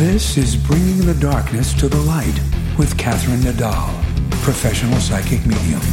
This is Bringing the Darkness to the Light with Catherine Nadal, professional psychic medium.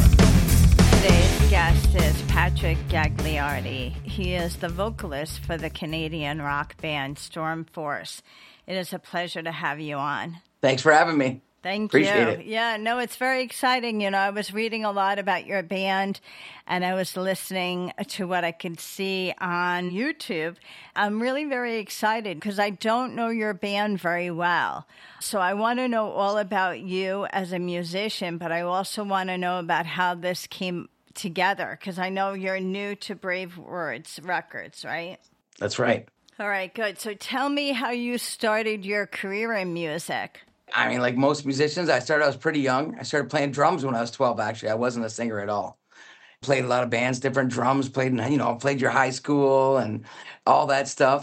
Today's guest is Patrick Gagliardi. He is the vocalist for the Canadian rock band Storm Force. It is a pleasure to have you on. Thanks for having me. Thank Appreciate you. it. Yeah, no, it's very exciting. You know, I was reading a lot about your band and I was listening to what I could see on YouTube. I'm really very excited because I don't know your band very well. So I want to know all about you as a musician, but I also want to know about how this came together because I know you're new to Brave Words Records, right? That's right. All right, good. So tell me how you started your career in music. I mean, like most musicians, I was pretty young. I started playing drums when I was 12, actually. I wasn't a singer at all. Played a lot of bands, different drums, played your high school and all that stuff.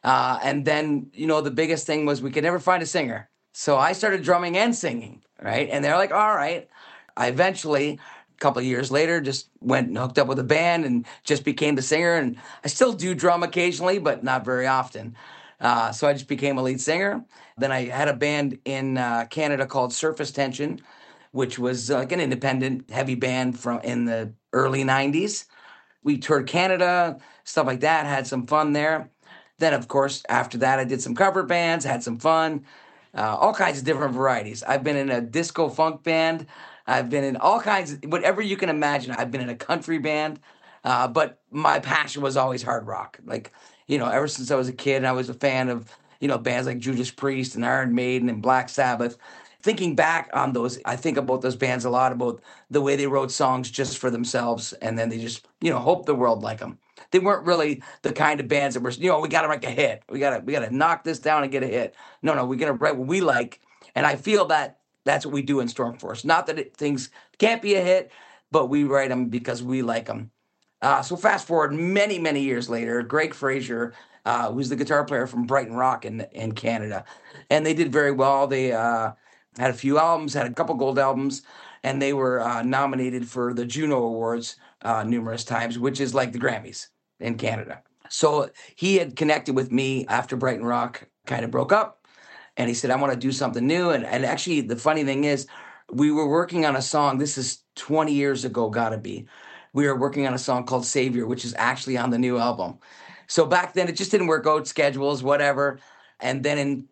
And then, the biggest thing was we could never find a singer. So I started drumming and singing, right? And they're like, all right. I eventually, a couple of years later, just went and hooked up with a band and just became the singer. And I still do drum occasionally, but not very often. So I just became a lead singer. Then I had a band in Canada called Surface Tension, which was like an independent heavy band in the early 90s. We toured Canada, stuff like that, had some fun there. Then, of course, after that, I did some cover bands, had some fun, all kinds of different varieties. I've been in a disco funk band. I've been in all kinds of, whatever you can imagine. I've been in a country band, but my passion was always hard rock. Like, ever since I was a kid, I was a fan of, bands like Judas Priest and Iron Maiden and Black Sabbath. Thinking back on those, I think about those bands a lot, about the way they wrote songs just for themselves, and then they just, hope the world like them. They weren't really the kind of bands that were, we got to make a hit. We got to knock this down and get a hit. No, we're going to write what we like. And I feel that that's what we do in Storm Force. Not that things can't be a hit, but we write them because we like them. So fast forward many, many years later, Greg Fraser, who's the guitar player from Brighton Rock in Canada. And they did very well. They had a few albums, had a couple gold albums, and they were nominated for the Juno Awards numerous times, which is like the Grammys in Canada. So he had connected with me after Brighton Rock kind of broke up, and he said, I want to do something new. And actually, the funny thing is, we were working on a song, this is 20 years ago, gotta be. We were working on a song called Savior, which is actually on the new album. So back then, it just didn't work out, schedules, whatever. And then in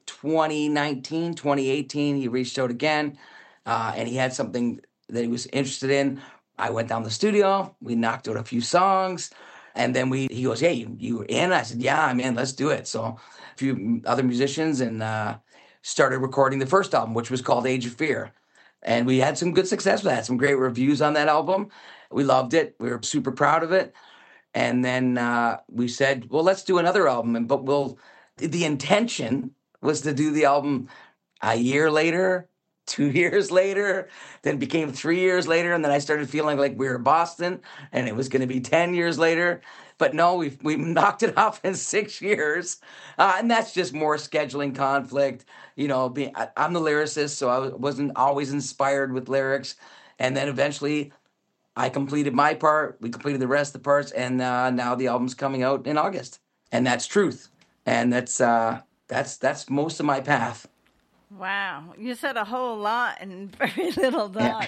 2018, he reached out again, and he had something that he was interested in. I went down to the studio. We knocked out a few songs, and then he goes, hey, you in? I said, yeah, I'm in. Let's do it. So a few other musicians and started recording the first album, which was called Age of Fear. And we had some good success with that, some great reviews on that album. We loved it. We were super proud of it. And then we said, well, let's do another album. But the intention was to do the album a year later, 2 years later, then became 3 years later. And then I started feeling like we were Boston and it was going to be 10 years later. But no, we knocked it off in 6 years. And that's just more scheduling conflict. I'm the lyricist, so I wasn't always inspired with lyrics. And then eventually I completed my part. We completed the rest of the parts. And now the album's coming out in August. And that's Truth. And that's most of my path. Wow. You said a whole lot in very little time.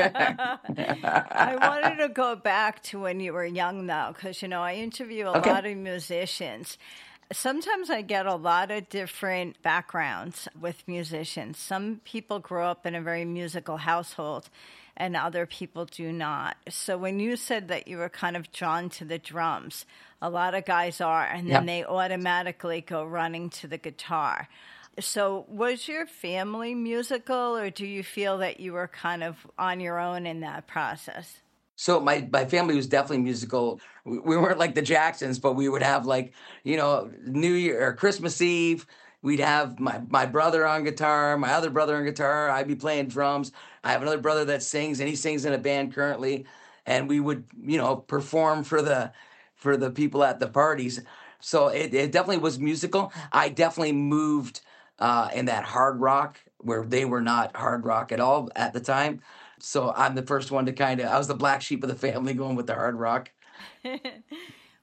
I wanted to go back to when you were young, though, because, I interview a lot of musicians. Sometimes I get a lot of different backgrounds with musicians. Some people grow up in a very musical household, and other people do not. So when you said that you were kind of drawn to the drums, a lot of guys are, and then they automatically go running to the guitar. So was your family musical, or do you feel that you were kind of on your own in that process? So my family was definitely musical. We weren't like the Jacksons, but we would have New Year or Christmas Eve. We'd have my brother on guitar, my other brother on guitar. I'd be playing drums. I have another brother that sings, and he sings in a band currently. And we would, perform for the people at the parties. So it definitely was musical. I definitely moved in that hard rock where they were not hard rock at all at the time. So I'm the first one to I was the black sheep of the family going with the hard rock.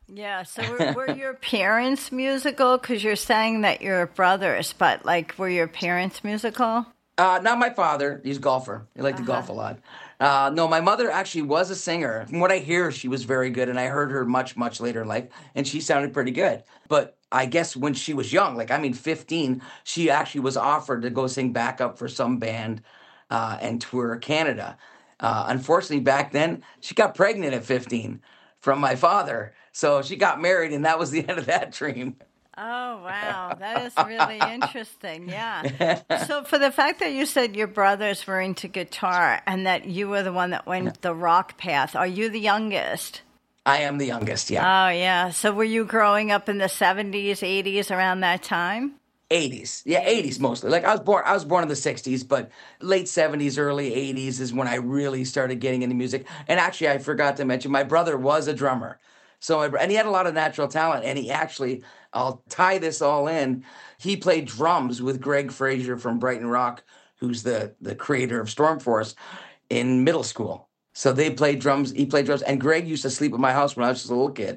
Yeah. So were your parents musical? Because you're saying that you're brothers, but like, were your parents musical? Not my father. He's a golfer. He liked to golf a lot. No, my mother actually was a singer. From what I hear, she was very good, and I heard her much, much later in life, and she sounded pretty good. But I guess when she was young, like, I mean, 15, she actually was offered to go sing backup for some band and tour Canada. Unfortunately, back then, she got pregnant at 15 from my father. So she got married, and that was the end of that dream. Oh, wow. That is really interesting. Yeah. So, for the fact that you said your brothers were into guitar and that you were the one that went the rock path, are you the youngest? I am the youngest, yeah. Oh, yeah. So, were you growing up in the 70s, 80s around that time? 80s. Yeah, 80s mostly. Like I was born in the 60s, but late 70s, early 80s is when I really started getting into music. And actually, I forgot to mention my brother was a drummer. And he had a lot of natural talent, and he actually, I'll tie this all in. He played drums with Greg Frazier from Brighton Rock, who's the creator of Stormforce, in middle school. So they played drums, he played drums, and Greg used to sleep at my house when I was just a little kid.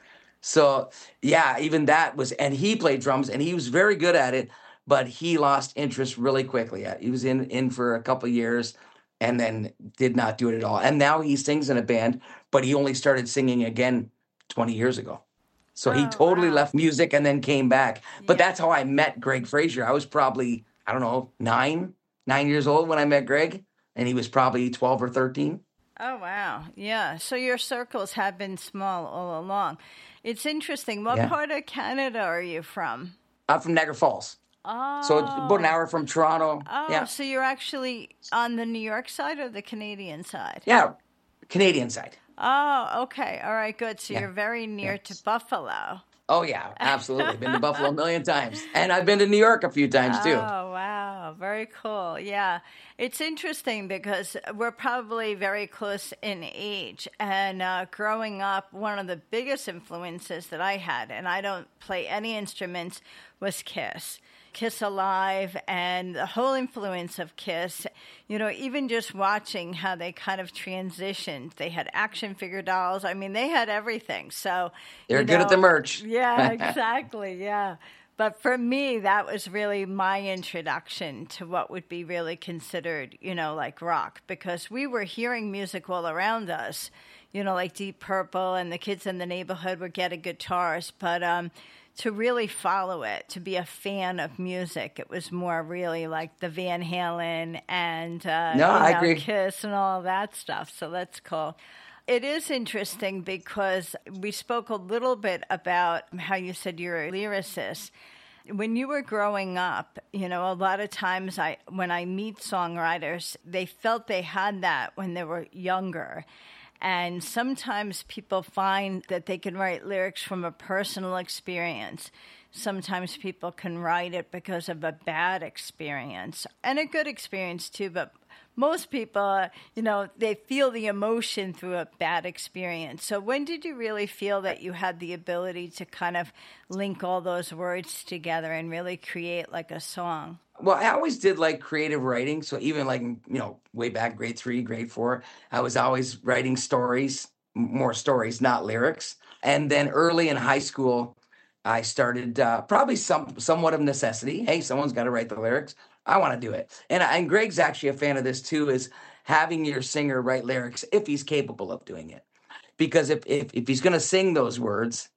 So yeah, even that was, and he played drums, and he was very good at it, but he lost interest really quickly. He was in for a couple of years, and then did not do it at all. And now he sings in a band, but he only started singing again 20 years ago. So he Oh, totally wow. left music and then came back. But Yeah. that's how I met Greg Frazier. I was probably, I don't know, 9 years old when I met Greg, and he was probably 12 or 13. Oh, wow. Yeah. So, your circles have been small all along. It's interesting. What Yeah. part of Canada are you from? I'm from Niagara Falls. So it's about an Oh. hour from Toronto. Oh, Yeah. so you're actually on the New York side or the Canadian side? Yeah. Canadian side. Oh, okay. All right, good. So Yeah. you're very near to Yes. Buffalo. Oh, yeah. Absolutely. Been to Buffalo a million times. And I've been to New York a few times too. Oh, wow. Very cool. Yeah. It's interesting because we're probably very close in age. And growing up, one of the biggest influences that I had, and I don't play any instruments, was Kiss. Kiss Alive and the whole influence of Kiss, even just watching how they kind of transitioned. They had action figure dolls. I mean, they had everything. So, They're good at the merch. yeah, exactly. Yeah. But for me, that was really my introduction to what would be really considered, like rock, because we were hearing music all around us, like Deep Purple, and the kids in the neighborhood were getting guitars. But to really follow it, to be a fan of music, it was more really like the Van Halen and No, I agree. Kiss and all that stuff. So that's cool. It is interesting because we spoke a little bit about how you said you're a lyricist. When you were growing up, a lot of times when I meet songwriters, they felt they had that when they were younger. And sometimes people find that they can write lyrics from a personal experience. Sometimes people can write it because of a bad experience and a good experience too, but most people, they feel the emotion through a bad experience. So when did you really feel that you had the ability to kind of link all those words together and really create like a song? Well, I always did like creative writing. So even like, way back grade 3, grade 4, I was always writing stories, more stories, not lyrics. And then early in high school, I started probably somewhat of necessity. Hey, someone's got to write the lyrics. I want to do it. And Greg's actually a fan of this too, is having your singer write lyrics if he's capable of doing it. Because if he's going to sing those words,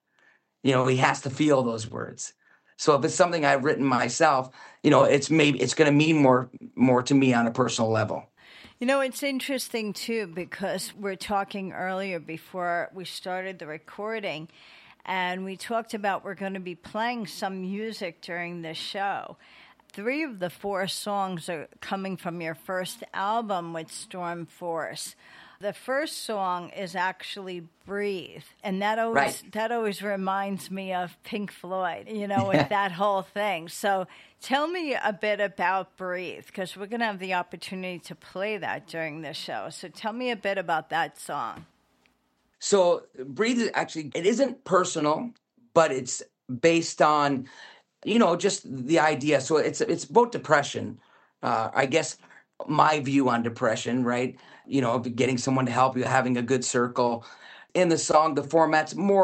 he has to feel those words. So if it's something I've written myself, it's going to mean more to me on a personal level. It's interesting too because we're talking earlier before we started the recording, and we talked about we're going to be playing some music during the show. 3 of the 4 songs are coming from your first album with Stormforce. The first song is actually "Breathe," and that always reminds me of Pink Floyd, with that whole thing. So tell me a bit about "Breathe," because we're going to have the opportunity to play that during the show. So tell me a bit about that song. So Breathe is actually, it isn't personal, but it's based on, just the idea. So it's about depression. I guess my view on depression, right? Getting someone to help you, having a good circle. In the song, the format's more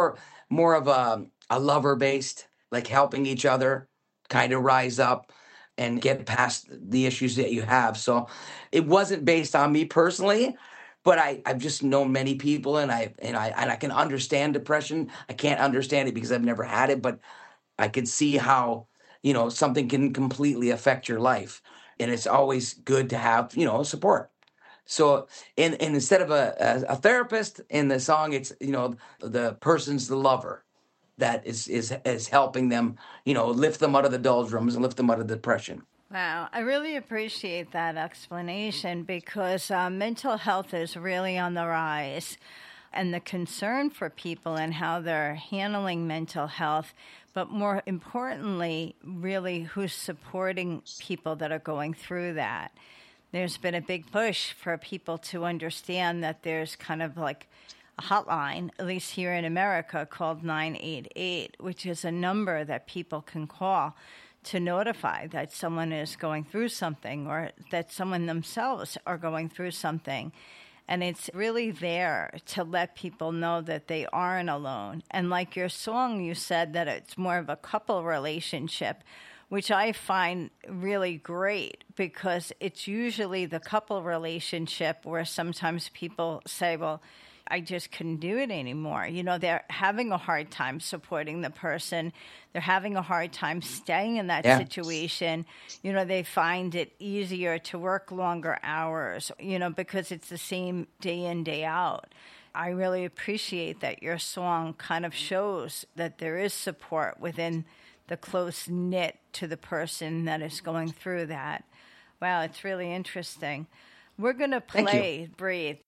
more of a lover-based, like helping each other kind of rise up and get past the issues that you have. So it wasn't based on me personally, but I've just known many people, and I can understand depression. I can't understand it because I've never had it, but I could see how, something can completely affect your life. And it's always good to have, support. So, and instead of a therapist in the song, it's, the person's the lover that is helping them, lift them out of the doldrums and lift them out of depression. Wow, I really appreciate that explanation because mental health is really on the rise, and the concern for people and how they're handling mental health, but more importantly, really who's supporting people that are going through that. There's been a big push for people to understand that there's kind of like a hotline, at least here in America, called 988, which is a number that people can call to notify that someone is going through something or that someone themselves are going through something. And it's really there to let people know that they aren't alone. And like your song, you said that it's more of a couple relationship, which I find really great because it's usually the couple relationship where sometimes people say, well, I just couldn't do it anymore. They're having a hard time supporting the person. They're having a hard time staying in that situation. They find it easier to work longer hours, because it's the same day in, day out. I really appreciate that your song kind of shows that there is support within the close knit to the person that is going through that. Wow, it's really interesting. We're going to play Breathe.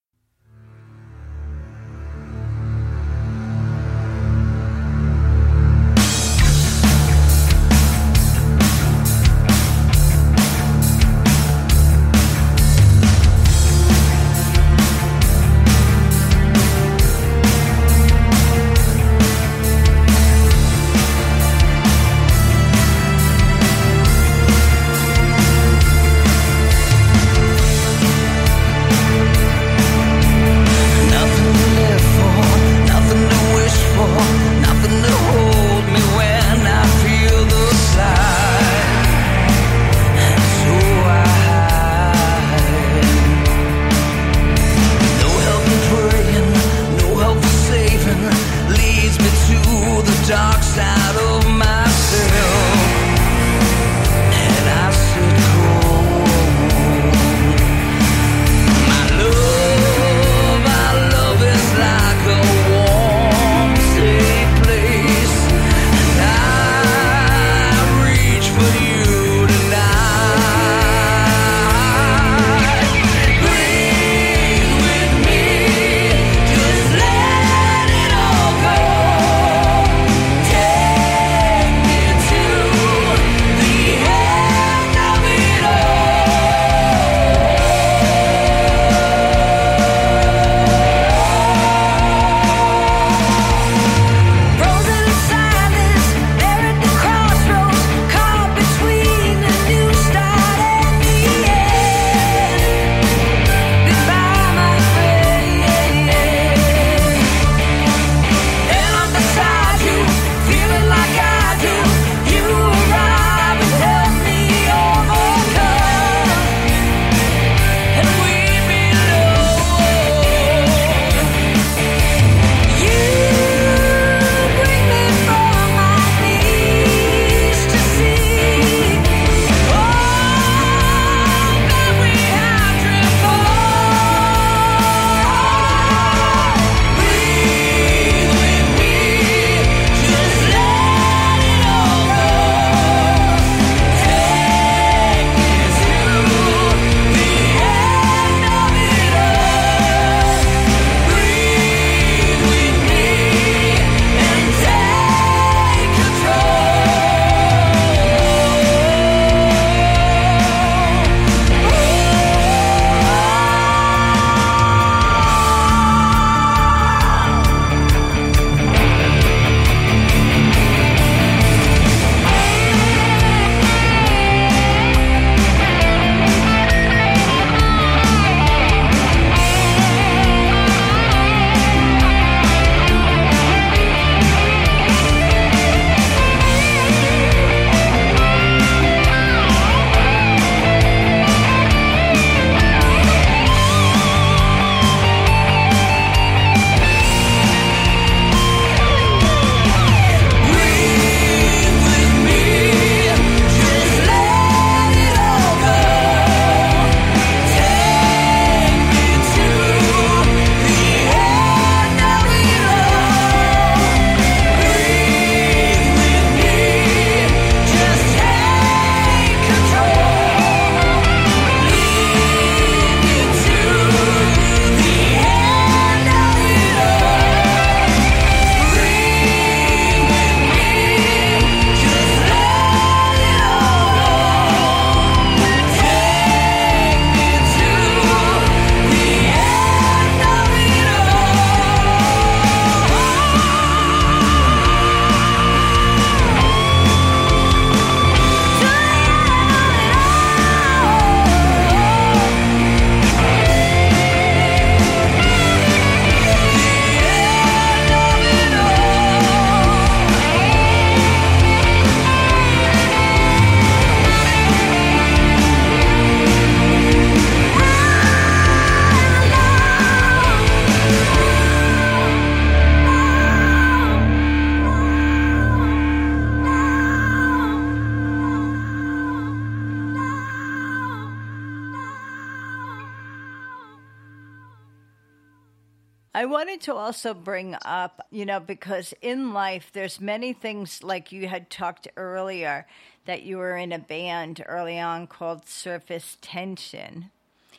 I wanted to also bring up, because in life, there's many things like you had talked earlier that you were in a band early on called Surface Tension.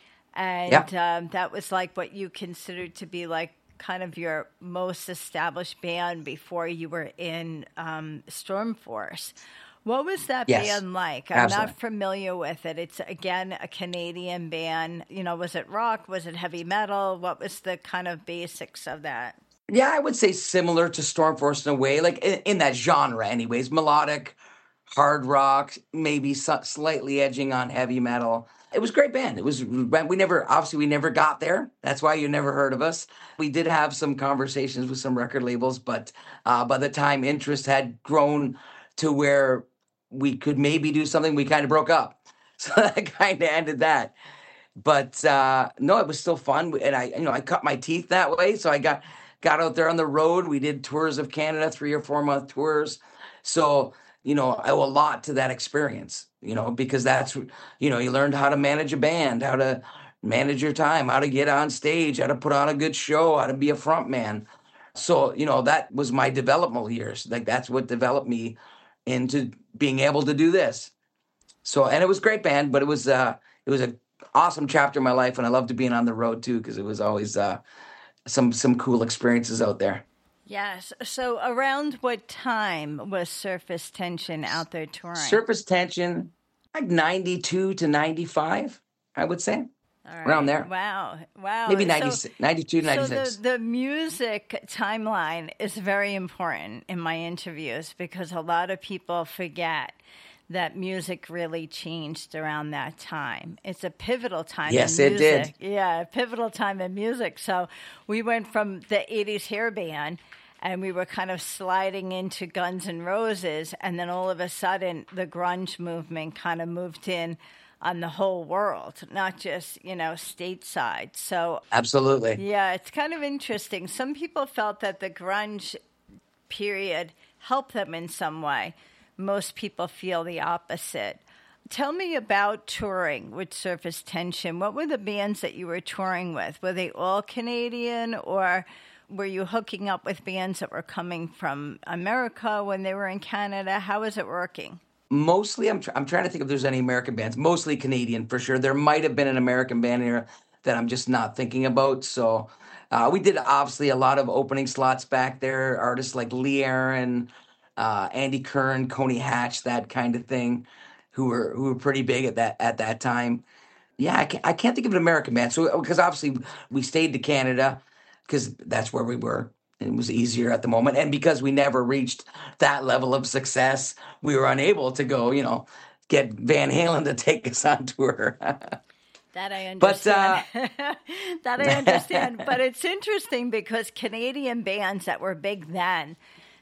And that was like what you considered to be like kind of your most established band before you were in Storm Force. What was that band like? I'm not familiar with it. It's, again, a Canadian band. Was it rock? Was it heavy metal? What was the kind of basics of that? Yeah, I would say similar to Storm Force in a way, like in that genre anyways. Melodic, hard rock, maybe slightly edging on heavy metal. It was a great band. We never got there. That's why you never heard of us. We did have some conversations with some record labels, but by the time interest had grown to where we could maybe do something, we kind of broke up. So that kind of ended that. But no, it was still fun. And I cut my teeth that way. So I got out there on the road. We did tours of Canada, 3 or 4 month tours. So, I owe a lot to that experience, because that's, you learned how to manage a band, how to manage your time, how to get on stage, how to put on a good show, how to be a front man. So, that was my developmental years. Like, that's what developed me into being able to do this. So, and it was a great band, but it was an awesome chapter in my life. And I loved being on the road too, because it was always some cool experiences out there. Yes. So around what time was Surface Tension out there touring? Surface Tension, like 92 to 95, I would say. All right. Around there. Wow. Maybe 92 to 96. So the music timeline is very important in my interviews because a lot of people forget that music really changed around that time. It's a pivotal time in music. Yes, it did. Yeah, a pivotal time in music. So we went from the 80s hair band and we were kind of sliding into Guns N' Roses, and then all of a sudden the grunge movement kind of moved in on the whole world, not just, stateside. So absolutely. Yeah, it's kind of interesting. Some people felt that the grunge period helped them in some way. Most people feel the opposite. Tell me about touring with Surface Tension. What were the bands that you were touring with? Were they all Canadian, or were you hooking up with bands that were coming from America when they were in Canada? How was it working? Mostly, I'm trying to think if there's any American bands. Mostly Canadian, for sure. There might have been an American band here that I'm just not thinking about. So we did, obviously, a lot of opening slots back there. Artists like Lee Aaron, Andy Kern, Coney Hatch, that kind of thing, who were pretty big at that time. Yeah, I can't think of an American band. So because obviously we stayed to Canada because that's where we were. And it was easier at the moment. And because we never reached that level of success, we were unable to go, get Van Halen to take us on tour. That I understand. That I understand. But it's interesting because Canadian bands that were big then,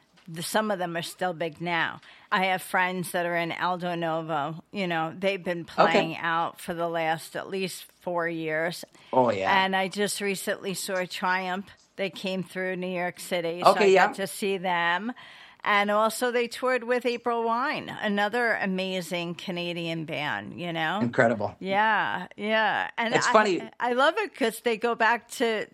some of them are still big now. I have friends that are in Aldo Novo. They've been playing out for the last at least 4 years. Oh, yeah. And I just recently saw Triumph. They came through New York City, so I got to see them. And also they toured with April Wine, another amazing Canadian band, Incredible. Yeah. And it's funny. I love it because they go back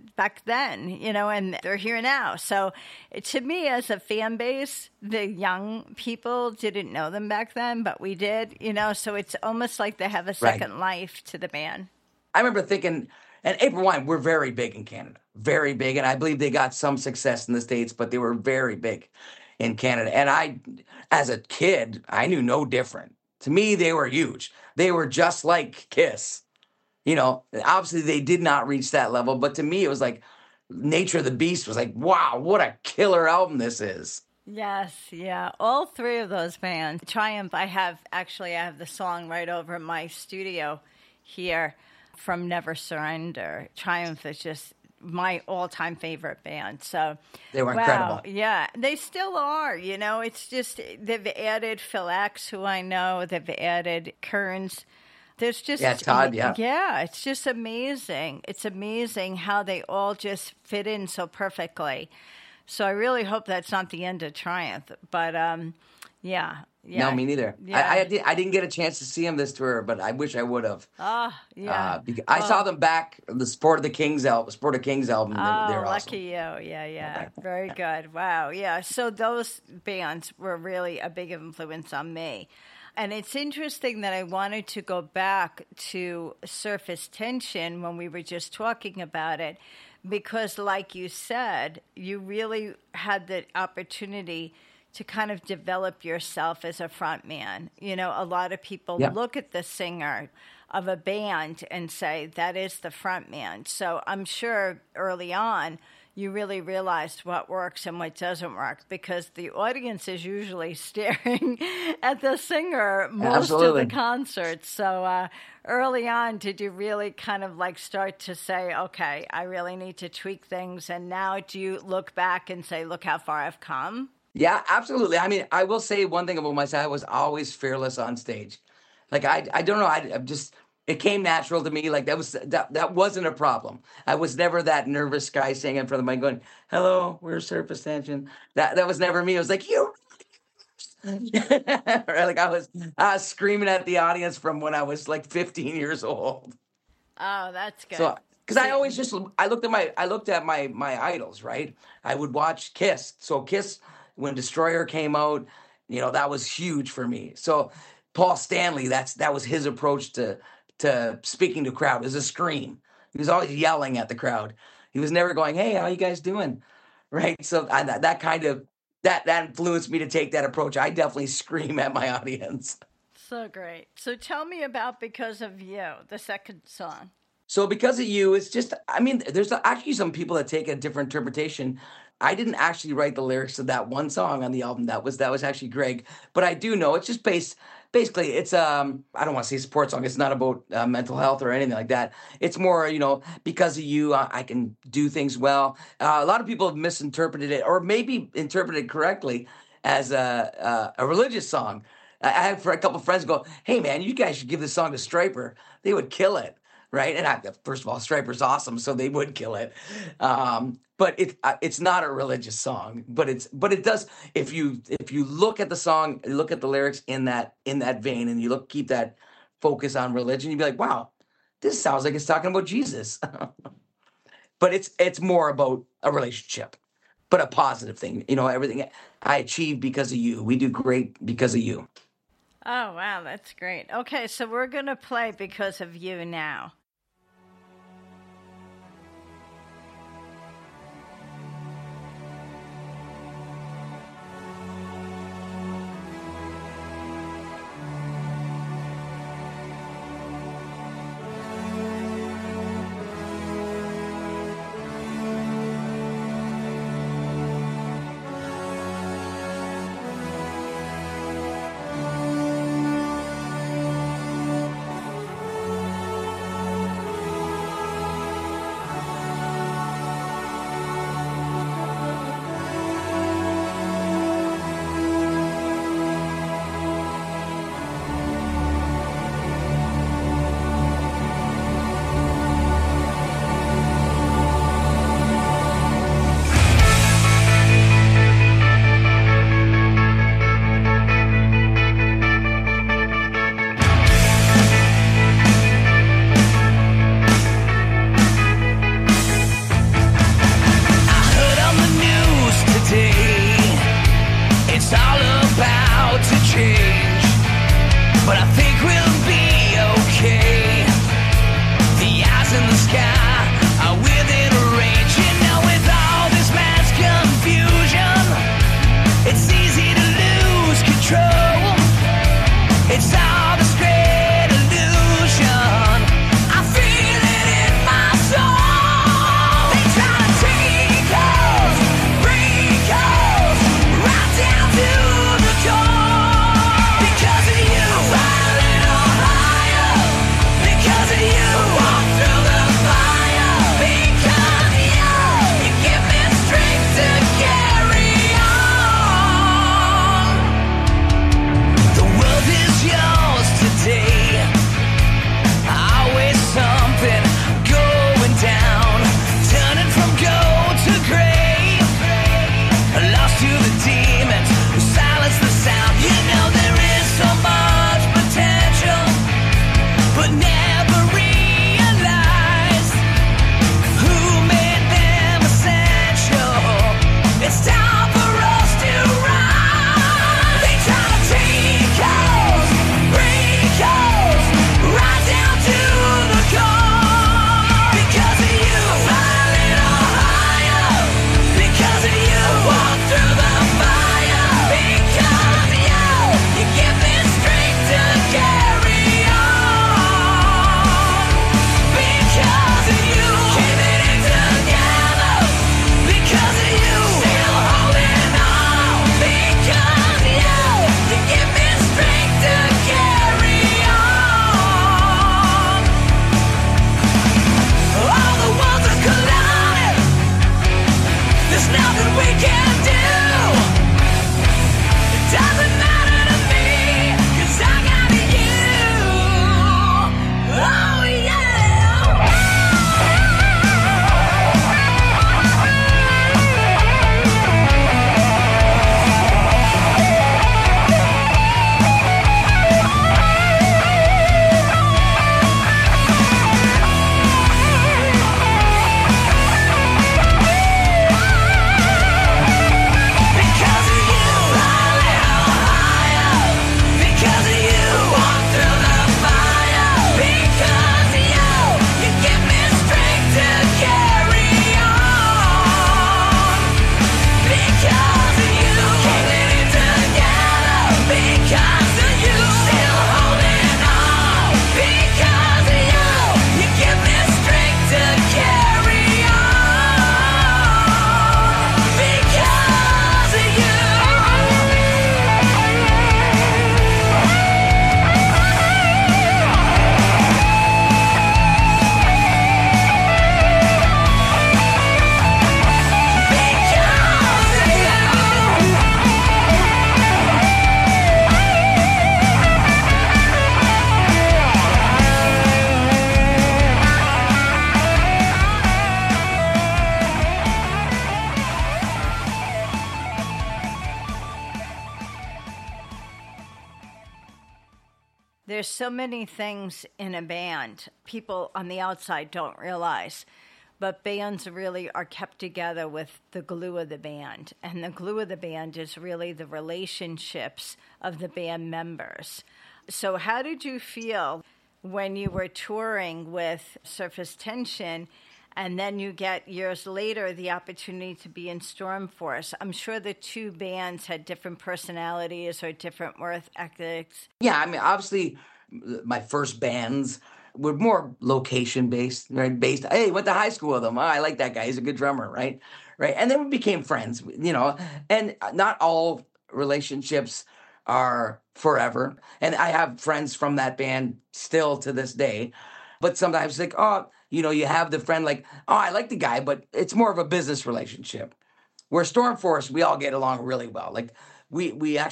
then, and they're here now. So to me, as a fan base, the young people didn't know them back then, but we did, so it's almost like they have a second life to the band. I remember thinking, and April Wine were very big in Canada, very big. And I believe they got some success in the States, but they were very big in Canada. And I, as a kid, I knew no different. To me, they were huge. They were just like Kiss. Obviously they did not reach that level, but to me, it was like Nature of the Beast was like, wow, what a killer album this is. Yes, yeah. All three of those bands. Triumph, I have the song right over my studio here from Never Surrender. Triumph is just my all-time favorite band. So they were incredible. Yeah, they still are. It's just they've added Phil X, who I know. They've added Kearns. There's just Todd. Yeah. It's just amazing. It's amazing how they all just fit in so perfectly. So I really hope that's not the end of Triumph. But yeah, No, me neither. Yeah. I didn't get a chance to see them this tour, but I wish I would have. Yeah. I saw them back the Sport of Kings album. They're awesome. Lucky you. Yeah. Very good. Wow. Yeah. So those bands were really a big influence on me. And it's interesting that I wanted to go back to Surface Tension when we were just talking about it, because like you said, you really had the opportunity to kind of develop yourself as a front man. You know, a lot of people look at the singer of a band and say, that is the front man. So I'm sure early on, you really realized what works and what doesn't work, because the audience is usually staring at the singer most of the concerts. So early on, did you really kind of like start to say, okay, I really need to tweak things? And now do you look back and say, look how far I've come? Yeah, absolutely. I mean, I will say one thing about myself. I was always fearless on stage. Like, I don't know. I just, it came natural to me. Like that wasn't a problem. I was never that nervous guy singing in front of the mic going, hello, we're Surface Tension. That was never me. I was like, you. Like I was screaming at the audience from when I was like 15 years old. Oh, that's good. So, because I looked at my idols, right? I would watch Kiss. So Kiss, when Destroyer came out, you know, that was huge for me. So Paul Stanley, that was his approach to speaking to crowd. It was a scream. He was always yelling at the crowd. He was never going, hey, how you guys doing? Right? So that influenced me to take that approach. I definitely scream at my audience. So great. So tell me about Because of You, the second song. So Because of You, it's just, I mean, there's actually some people that take a different interpretation. I didn't actually write the lyrics to that one song on the album. That was actually Greg. But I do know it's just basically it's I don't want to say support song. It's not about mental health or anything like that. It's more, you know, because of you, I can do things well. A lot of people have misinterpreted it, or maybe interpreted it correctly, as a religious song. I had a couple of friends go, hey man, you guys should give this song to Stryper. They would kill it. Right. And first of all, Stryper's awesome, so they would kill it. But it's not a religious song, but it does. If you look at the song, look at the lyrics in that vein, and you keep that focus on religion, you'd be like, wow, this sounds like it's talking about Jesus. But it's more about a relationship, but a positive thing. You know, everything I achieved because of you. We do great because of you. Oh, wow, that's great. Okay, so we're going to play Because of You now. Because of you, there's so many things in a band people on the outside don't realize. But bands really are kept together with the glue of the band. And the glue of the band is really the relationships of the band members. So how did you feel when you were touring with Surface Tension, and then you get years later the opportunity to be in Storm Force? I'm sure the two bands had different personalities or different work ethics. Yeah, I mean, obviously, my first bands were more location-based, right? Based, hey, went to high school with him. Oh, I like that guy. He's a good drummer, right? Right. And then we became friends, and not all relationships are forever. And I have friends from that band still to this day. But sometimes like, you have the friend like, oh, I like the guy, but it's more of a business relationship. Where Storm Force, we all get along really well. Like we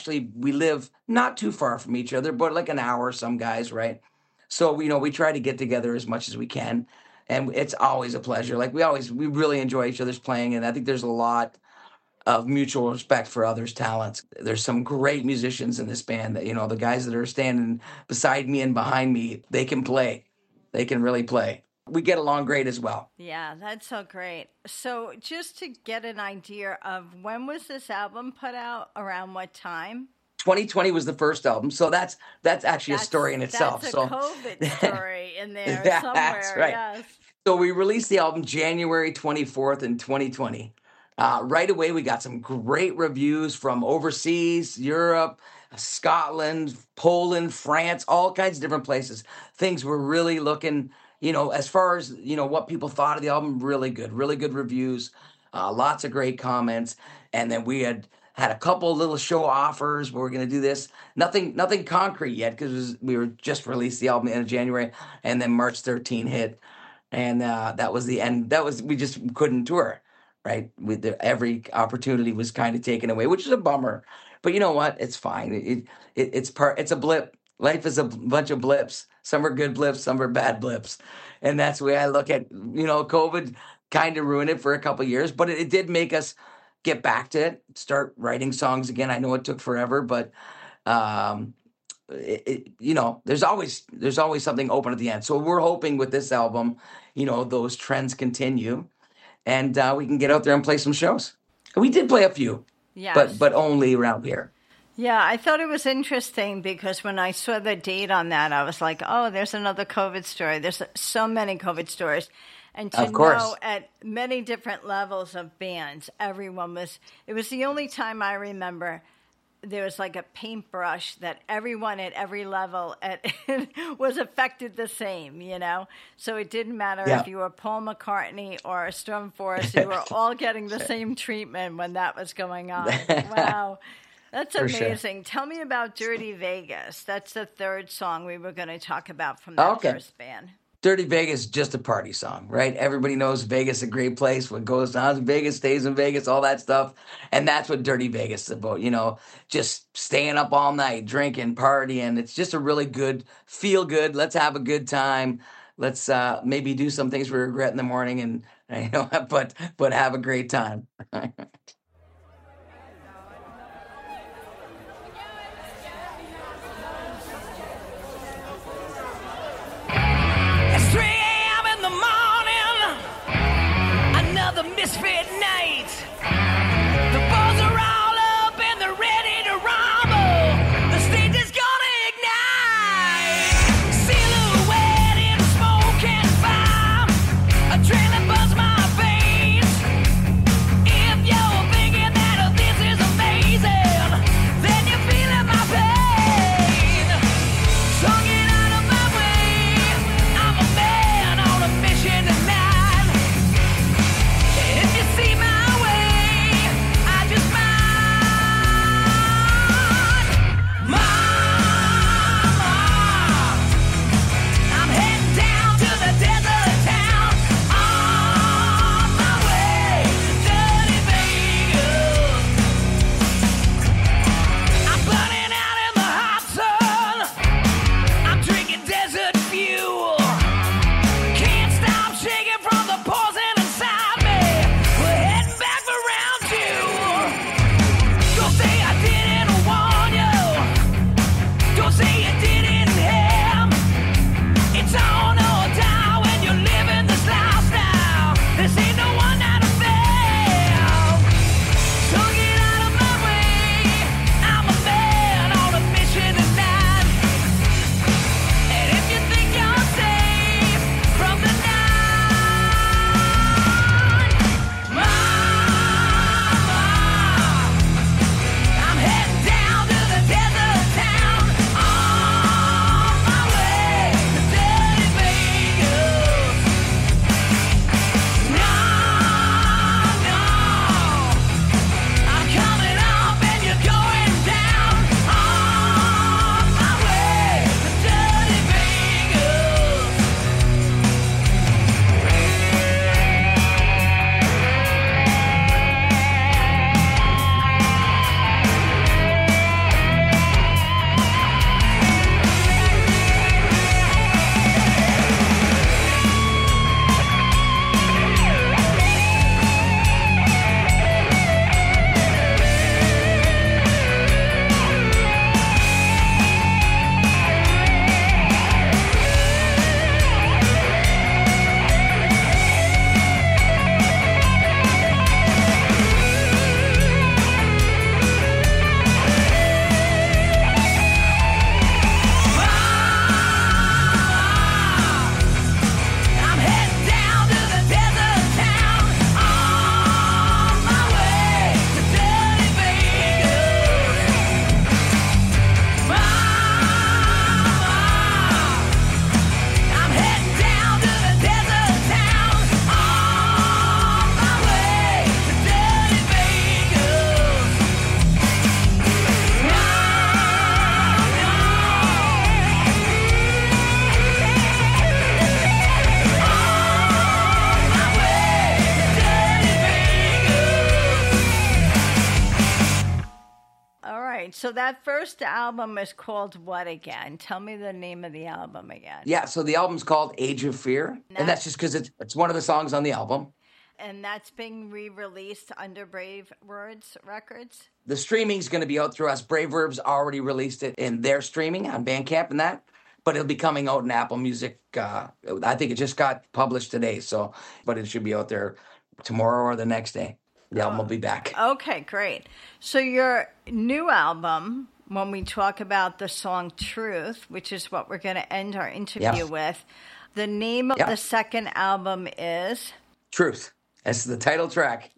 live not too far from each other, but like an hour, some guys, right? So, we try to get together as much as we can. And it's always a pleasure. Like we really enjoy each other's playing. And I think there's a lot of mutual respect for others' talents. There's some great musicians in this band that, the guys that are standing beside me and behind me, they can play. They can really play. We get along great as well. Yeah, that's so great. So just to get an idea of when was this album put out, around what time? 2020 was the first album, so that's actually a story in itself. That's a COVID story in there somewhere. That's right. Yes. So we released the album January 24th in 2020. Right away, we got some great reviews from overseas, Europe, Scotland, Poland, France, all kinds of different places. Things were really looking, as far as, what people thought of the album, really good reviews, lots of great comments. And then we had a couple little show offers where we're going to do this. Nothing concrete yet because we were just released the album in January, and then March 13 hit, and that was the end. We just couldn't tour, right? Every opportunity was kind of taken away, which is a bummer. But you know what? It's fine. It's a blip. Life is a bunch of blips. Some are good blips, some are bad blips, and that's the way I look at. COVID kind of ruined it for a couple of years, but it did make us get back to it, start writing songs again. I know it took forever, but there's always something open at the end. So we're hoping with this album, those trends continue, and we can get out there and play some shows. We did play a few, yes, but only around here. Yeah, I thought it was interesting because when I saw the date on that, I was like, oh, there's another COVID story. There's so many COVID stories. And to know at many different levels of bands, it was the only time I remember there was like a paintbrush that everyone at every level was affected the same, So it didn't matter if you were Paul McCartney or Storm Force, you were all getting the same treatment when that was going on. Wow. That's amazing. Sure. Tell me about Dirty Vegas. That's the third song we were going to talk about from that first band. Dirty Vegas is just a party song, right? Everybody knows Vegas is a great place. What goes on in Vegas stays in Vegas, all that stuff. And that's what Dirty Vegas is about, just staying up all night, drinking, partying. It's just a really good, feel good. Let's have a good time. Let's maybe do some things we regret in the morning, but have a great time. Misfit night. The balls are all up and they're ready to rumble. The stage is gonna ignite. Silhouette in smoke and fire. A trail that buzz my veins. If you're right. So that first album is called what again? Tell me the name of the album again. Yeah, so the album's called Age of Fear, and that's just because it's one of the songs on the album. And that's being re-released under Brave Words Records? The streaming's going to be out through us. Brave Verbs already released it in their streaming on Bandcamp and that, but it'll be coming out in Apple Music. I think it just got published today, but it should be out there tomorrow or the next day. The album will be back. Okay, great. So your new album, when we talk about the song Truth, which is what we're going to end our interview with, the name of the second album is? Truth. That's the title track.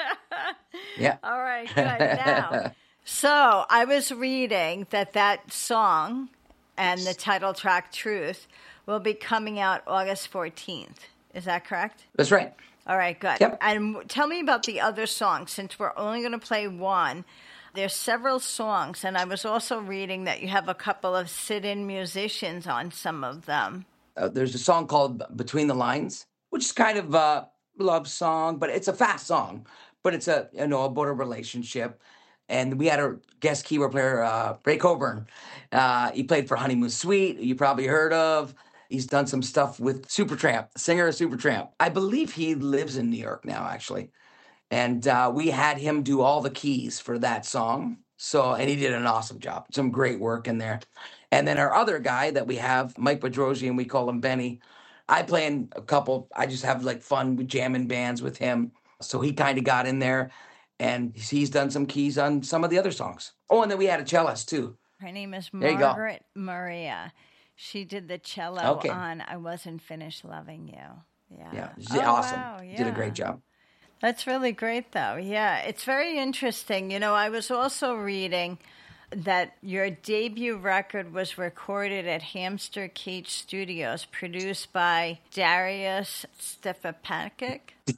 Yeah. All right, good. Now, so I was reading that song and the title track Truth will be coming out August 14th. Is that correct? That's right. All right, good. Yep. And tell me about the other songs, since we're only going to play one. There's several songs, and I was also reading that you have a couple of sit-in musicians on some of them. There's a song called Between the Lines, which is kind of a love song, but it's a fast song. But it's about a relationship. And we had a guest keyboard player, Ray Coburn. He played for Honeymoon Suite, you probably heard of. He's done some stuff with Supertramp, singer of Supertramp. I believe he lives in New York now, actually. And we had him do all the keys for that song. And he did an awesome job. Some great work in there. And then our other guy that we have, Mike Bedrosian, we call him Benny. I play in a couple. I just have like fun jamming bands with him. So he kind of got in there. And he's done some keys on some of the other songs. Oh, and then we had a cellist, too. Her name is Margaret Maria. She did the cello on I Wasn't Finished Loving You. Yeah. She's awesome. Wow, yeah. Did a great job. That's really great, though. Yeah, it's very interesting. I was also reading that your debut record was recorded at Hamster Cage Studios, produced by Darius Stefapakic.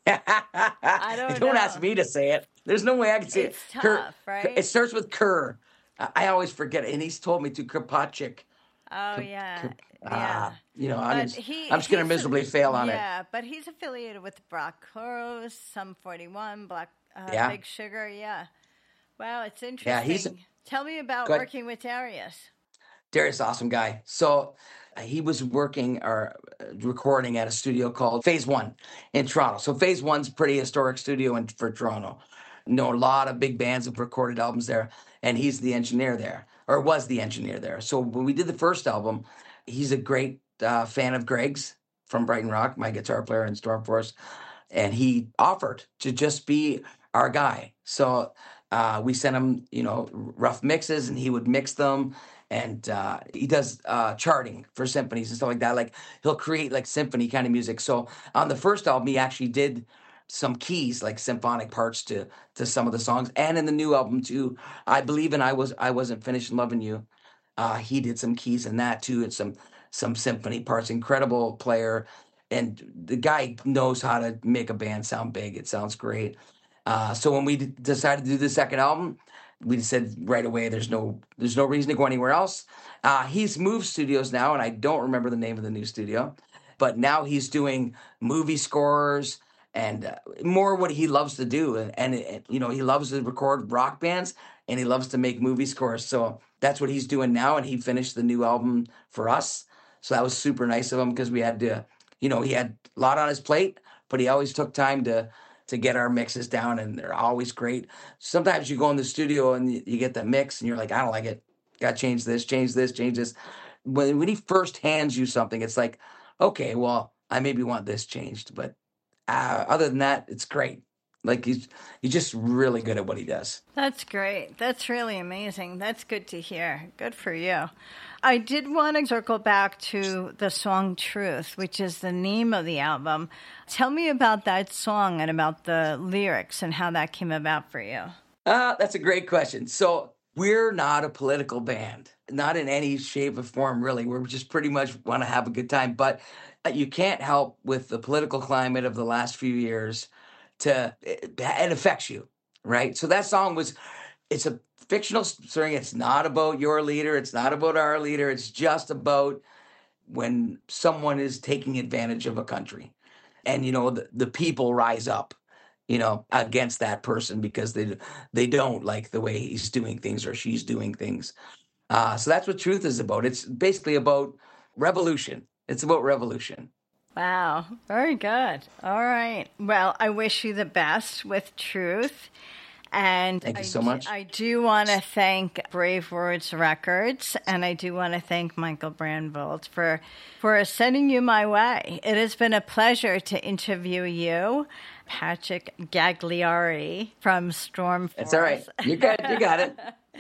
I don't know. Ask me to say it. There's no way I can say it. It's tough, right? It starts with Kerr. I always forget it, and he's told me to Kropatchik. Oh, yeah. I'm just going to miserably fail on it. Yeah, but he's affiliated with Brock Crowes, Sum 41, Big Sugar, yeah. Wow, it's interesting. Tell me about working with Darius. Darius, awesome guy. So he was working or recording at a studio called Phase One in Toronto. So Phase One's a pretty historic studio for Toronto. A lot of big bands have recorded albums there, and he's the engineer there, or was the engineer there. So when we did the first album, he's a great fan of Greg's from Brighton Rock, my guitar player in Stormforce, and he offered to just be our guy. So we sent him, rough mixes, and he would mix them. And he does charting for symphonies and stuff like that. Like he'll create like symphony kind of music. So on the first album, he actually did some keys, like symphonic parts to some of the songs. And in the new album too, I believe in I Wasn't Finished Loving You. He did some keys in that too, and some symphony parts. Incredible player, and the guy knows how to make a band sound big. It sounds great. So when we decided to do the second album, we said right away, there's no reason to go anywhere else. He's moved studios now, and I don't remember the name of the new studio, but now he's doing movie scores and more what he loves to do. And he loves to record rock bands, and he loves to make movie scores. So that's what he's doing now, and he finished the new album for us. So that was super nice of him, because we had to, he had a lot on his plate, but he always took time to get our mixes down, and they're always great. Sometimes you go in the studio and you get the mix and you're like, I don't like it. Got to change this, change this, change this. When he first hands you something, it's like, okay, well, I maybe want this changed. But other than that, it's great. Like he's just really good at what he does. That's great. That's really amazing. That's good to hear. Good for you. I did want to circle back to the song Truth, which is the name of the album. Tell me about that song and about the lyrics and how that came about for you. That's a great question. So we're not a political band, not in any shape or form, really. We're just pretty much want to have a good time. But you can't help with the political climate of the last few years. It affects you, right? So that song it's a fictional story. It's not about your leader. It's not about our leader. It's just about when someone is taking advantage of a country, and the people rise up, against that person because they don't like the way he's doing things or she's doing things. So that's what Truth is about. It's basically about revolution. It's about revolution. Wow, very good. All right. Well, I wish you the best with Truth. And thank you so much. I do want to thank Brave Words Records, and I do want to thank Michael Brandvold for sending you my way. It has been a pleasure to interview you, Patrick Gagliari from Storm Force. It's all right. You got it.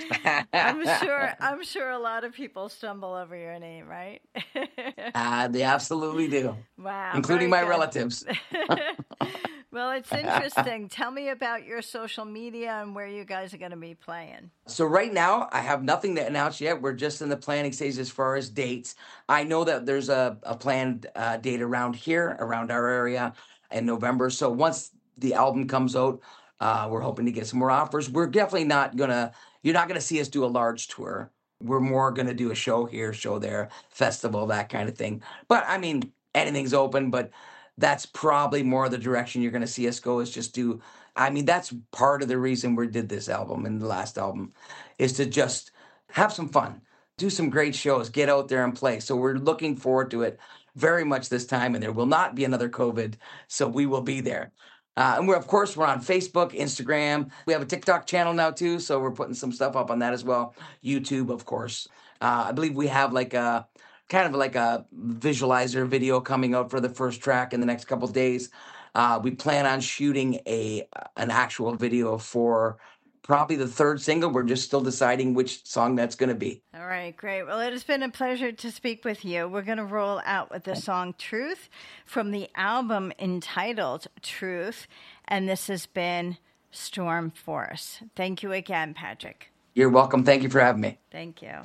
I'm sure a lot of people stumble over your name, right? They absolutely do. Wow. Including my relatives. Well, it's interesting. Tell me about your social media and where you guys are going to be playing. So right now, I have nothing to announce yet. We're just in the planning stage as far as dates. I know that there's a planned date around here, around our area in November. So once the album comes out, we're hoping to get some more offers. We're definitely you're not going to see us do a large tour. We're more going to do a show here, show there, festival, that kind of thing. But I mean, anything's open, but that's probably more the direction you're going to see us go is just that's part of the reason we did this album and the last album is to just have some fun, do some great shows, get out there and play. So we're looking forward to it very much this time, and there will not be another COVID, so we will be there. And we're on Facebook, Instagram. We have a TikTok channel now too, so we're putting some stuff up on that as well. YouTube, of course. I believe we have kind of like a visualizer video coming out for the first track in the next couple of days. We plan on shooting an actual video for probably the third single. We're just still deciding which song that's going to be. All right, great. Well, it has been a pleasure to speak with you. We're going to roll out with the song Truth from the album entitled Truth, and this has been Storm Force. Thank you again, Patrick. You're welcome. Thank you for having me. Thank you.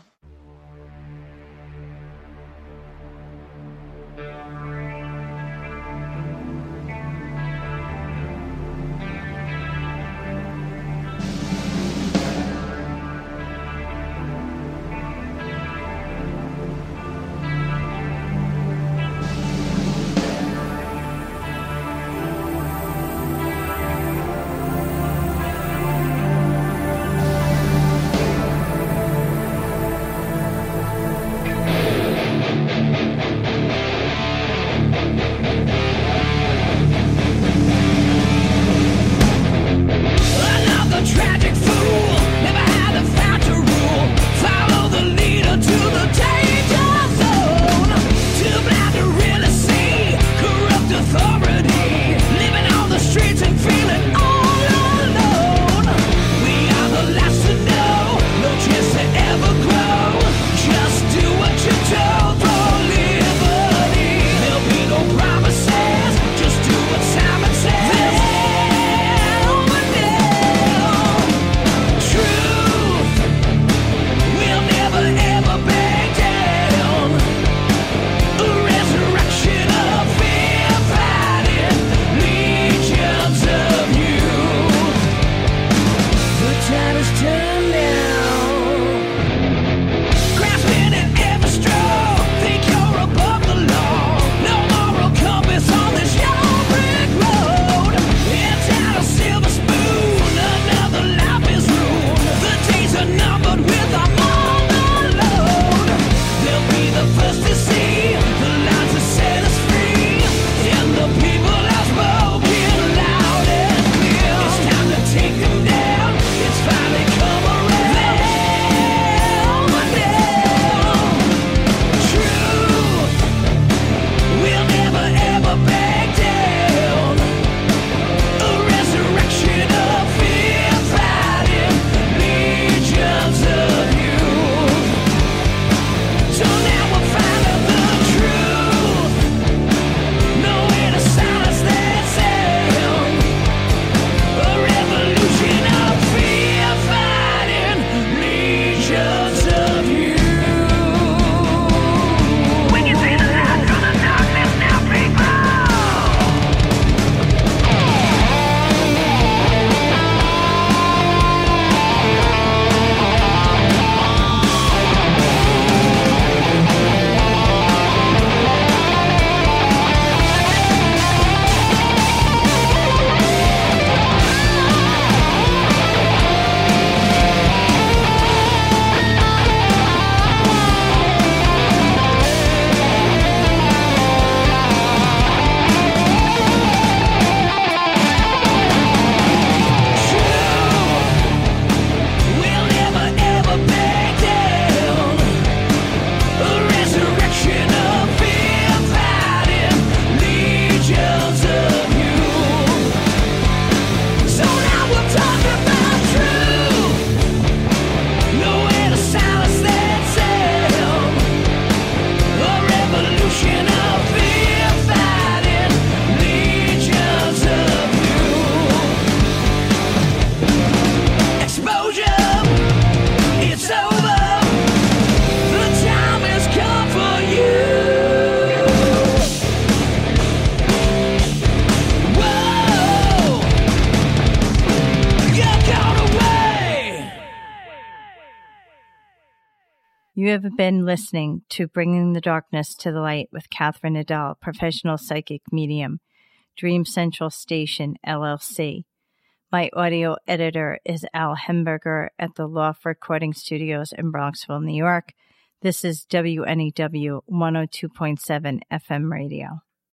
You have been listening to Bringing the Darkness to the Light with Catherine Nadal, professional psychic medium, Dream Central Station, LLC. My audio editor is Al Hemberger at the Loft Recording Studios in Bronxville, New York. This is WNEW 102.7 FM radio.